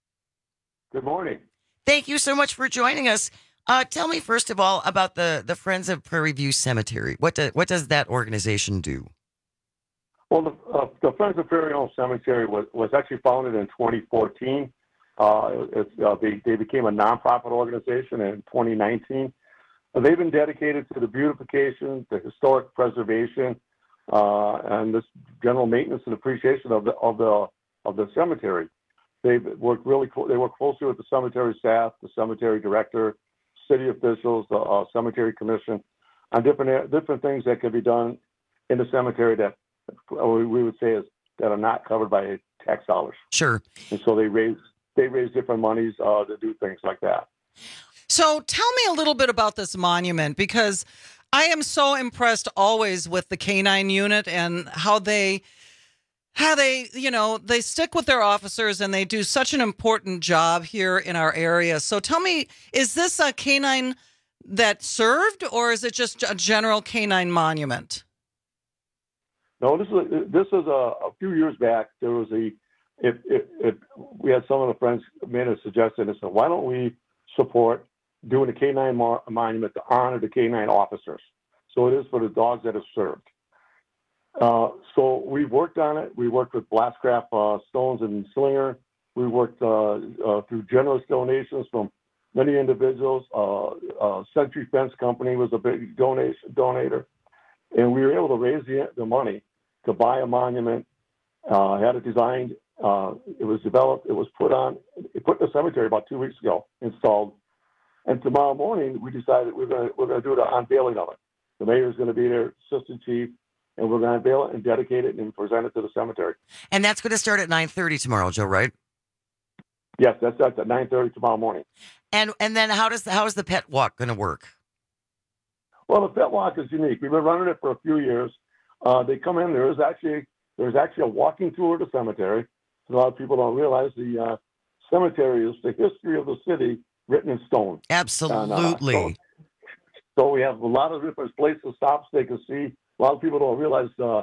Good morning. Thank you so much for joining us. Uh, tell me, first of all, about the, the Friends of Prairie View Cemetery. What, do, what does that organization do? Well, the, uh, the Friends of Prairie Home Cemetery was, was actually founded in twenty fourteen. Uh, it's, uh, they, they became a nonprofit organization in twenty nineteen. Uh, they've been dedicated to the beautification, the historic preservation, uh, and this general maintenance and appreciation of the of the of the cemetery. They've worked really. Clo- they work closely with the cemetery staff, the cemetery director, city officials, the uh, cemetery commission, on different different things that can be done in the cemetery that. We would say is that are not covered by tax dollars. Sure. And so they raise they raise different monies uh, to do things like that. So tell me a little bit about this monument, because I am so impressed always with the canine unit and how they how they, you know, they stick with their officers and they do such an important job here in our area. So tell me, is this a canine that served, or is it just a general canine monument? No, this is this is a, a few years back. There was a if, if, if we had some of the friends made a suggestion and said, why don't we support doing a canine mo- monument to honor the canine officers? So it is for the dogs that have served. Uh, so we worked on it. We worked with Blastcraft uh, Stones and Slinger. We worked uh, uh, through generous donations from many individuals. Uh, uh, Century Fence Company was a big donation donator, and we were able to raise the, the money to buy a monument, uh, had it designed, uh, it was developed, it was put on, it put in the cemetery about two weeks ago, installed. And tomorrow morning, we decided we're going to we're going to do the unveiling of it. The mayor's going to be there, assistant chief, and we're going to unveil it and dedicate it and present it to the cemetery. And that's going to start at nine thirty tomorrow, Joe, right? Yes, that's, that's at nine thirty tomorrow morning. And and then how does the, how is the pet walk going to work? Well, the pet walk is unique. We've been running it for a few years. Uh, they come in. There is actually there's actually a walking tour of the cemetery. A lot of people don't realize the uh, cemetery is the history of the city written in stone. Absolutely. And, uh, so, so we have a lot of different places, stops they can see. A lot of people don't realize uh,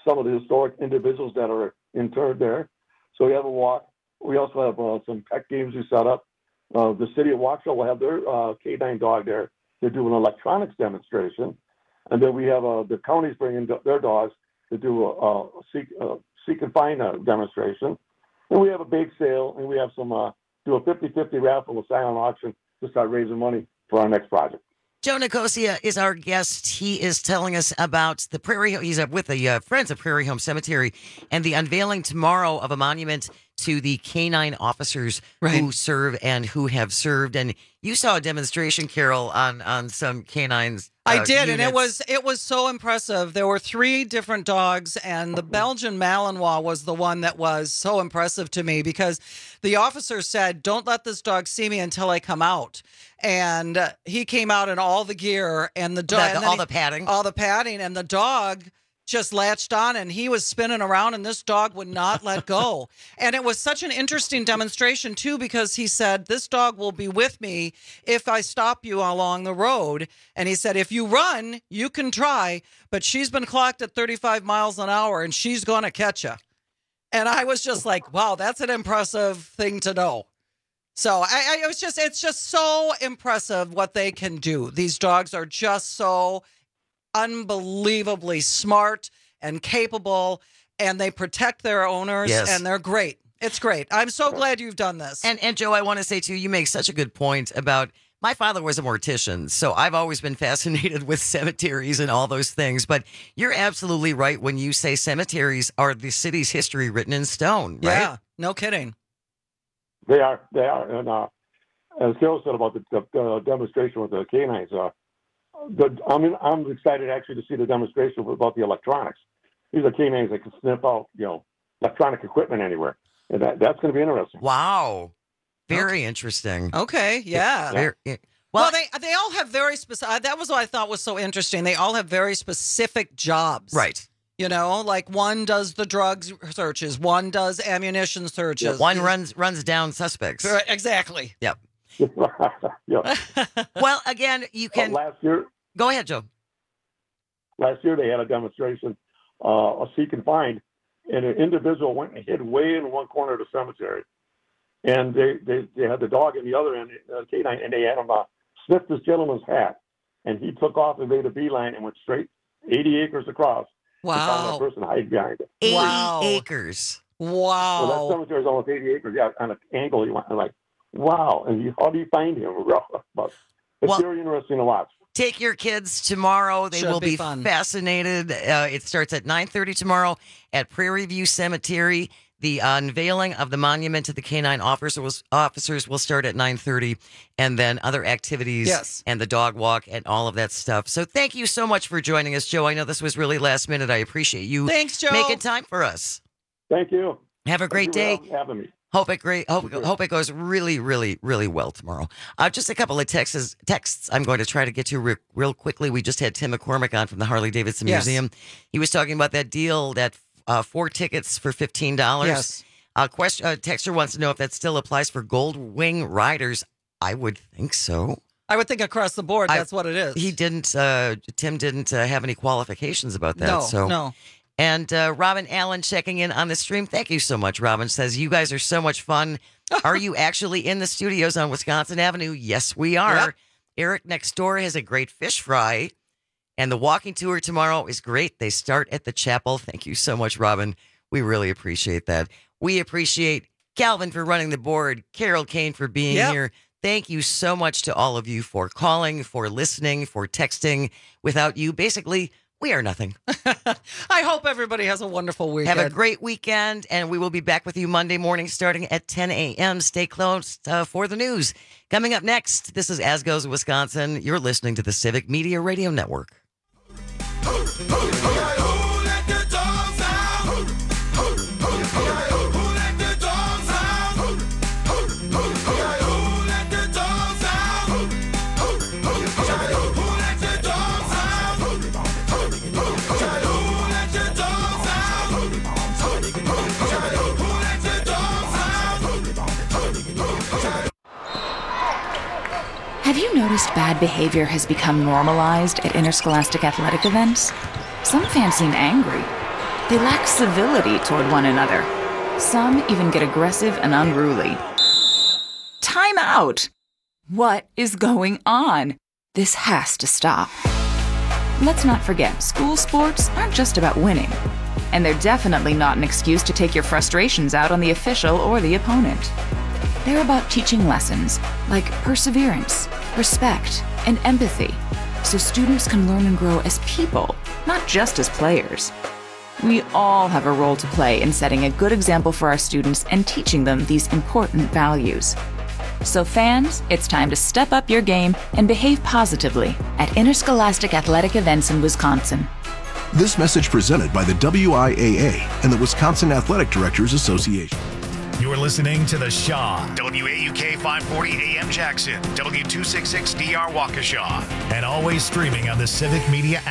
some of the historic individuals that are interred there. So we have a walk. We also have uh, some pet games we set up. Uh, the city of Waukesha will have their uh, K nine dog there to do an electronics demonstration. And then we have uh, the counties bringing their dogs to do a, a seek, uh, seek and find uh, demonstration. And we have a bake sale, and we have some, uh, do a fifty-fifty raffle, a silent auction to start raising money for our next project. Joe Nicosia is our guest. He is telling us about the Prairie. He's with the uh, Friends of Prairie Home Cemetery and the unveiling tomorrow of a monument to the K nine officers right. who serve and who have served. And you saw a demonstration, Carol, on on some K nines. Uh, I did, units. and it was it was so impressive. There were three different dogs, and the Belgian Malinois was the one that was so impressive to me because the officer said, "Don't let this dog see me until I come out." And uh, he came out in all the gear and the dog, all the padding, all the padding, and the dog just latched on, and he was spinning around, and this dog would not let go. And it was such an interesting demonstration, too, because he said, this dog will be with me if I stop you along the road. And he said, if you run, you can try, but she's been clocked at thirty-five miles an hour, and she's going to catch you. And I was just like, wow, that's an impressive thing to know. So I, I it was just, it's just so impressive what they can do. These dogs are just so unbelievably smart and capable, and they protect their owners, yes. and they're great. It's great. I'm so glad you've done this. And and Joe, I want to say too, you make such a good point about my father was a mortician, so I've always been fascinated with cemeteries and all those things. But you're absolutely right when you say cemeteries are the city's history written in stone, right? Yeah, no kidding. They are. They are. And uh, as Carol said about the, the uh, demonstration with the canines, uh, the, I mean, I'm excited actually to see the demonstration about the electronics. These are canines that can sniff out, you know, electronic equipment anywhere, and that, that's going to be interesting. Wow, very okay. interesting. Okay, yeah. Very, yeah. Well, well, they they all have very specific. That was what I thought was so interesting. They all have very specific jobs, right? You know, like one does the drugs searches, one does ammunition searches, yeah, one runs runs down suspects. Right, exactly. Yep. yeah. Well, again, you can. Uh, last year, go ahead, Joe. Last year they had a demonstration, uh, a seek and find, and an individual went and hid way in one corner of the cemetery, and they they, they had the dog in the other end, uh, canine, and they had him uh, sniff this gentleman's hat, and he took off and made a beeline and went straight eighty acres across. Wow! And found that person hiding behind it. eighty wow. acres. Wow! So that cemetery is almost eighty acres. Yeah, on an angle. You went, I'm like, wow! And you, how do you find him? But it's well, very interesting to watch. Take your kids tomorrow. They Should will be be, fun. fascinated. Uh, it starts at nine thirty tomorrow at Prairie View Cemetery. The unveiling of the monument to the K nine officers, officers will start at nine thirty, and then other activities yes. and the dog walk and all of that stuff. So thank you so much for joining us, Joe. I know this was really last minute. I appreciate you Thanks, Joe. making time for us. Thank you. Have a great Thank day. you for having me. Hope it great. Hope, hope it goes really, really, really well tomorrow. Uh, just a couple of texts. Texts I'm going to try to get to re- real quickly. We just had Tim McCormick on from the Harley Davidson yes. Museum. He was talking about that deal, that uh, four tickets for fifteen dollars. Yes. Uh, question. Uh, texter wants to know if that still applies for Gold Wing riders. I would think so. I would think across the board, I, that's what it is. He didn't. Uh, Tim didn't uh, have any qualifications about that. No, so. no. And uh, Robin Allen checking in on the stream. Thank you so much, Robin. Says, you guys are so much fun. Are you actually in the studios on Wisconsin Avenue? Yes, we are. Yep. Eric next door has a great fish fry. And the walking tour tomorrow is great. They start at the chapel. Thank you so much, Robin. We really appreciate that. We appreciate Calvin for running the board, Carol Kane for being yep. here. Thank you so much to all of you for calling, for listening, for texting. Without you, basically, we are nothing. I hope everybody has a wonderful weekend. Have a great weekend, and we will be back with you Monday morning starting at ten a.m. Stay close uh, for the news. Coming up next, this is As Goes Wisconsin. You're listening to the Civic Media Radio Network. Have you noticed bad behavior has become normalized at interscholastic athletic events? Some fans seem angry. They lack civility toward one another. Some even get aggressive and unruly. Time out! What is going on? This has to stop. Let's not forget, school sports aren't just about winning. And they're definitely not an excuse to take your frustrations out on the official or the opponent. They're about teaching lessons like perseverance, respect, and empathy, so students can learn and grow as people, not just as players. We all have a role to play in setting a good example for our students and teaching them these important values. So fans, it's time to step up your game and behave positively at interscholastic athletic events in Wisconsin. This message presented by the W I A A and the Wisconsin Athletic Directors Association. You're listening to The Shaw, W A U K five forty A M Jackson, W two sixty-six D R Waukesha, and always streaming on the Civic Media app.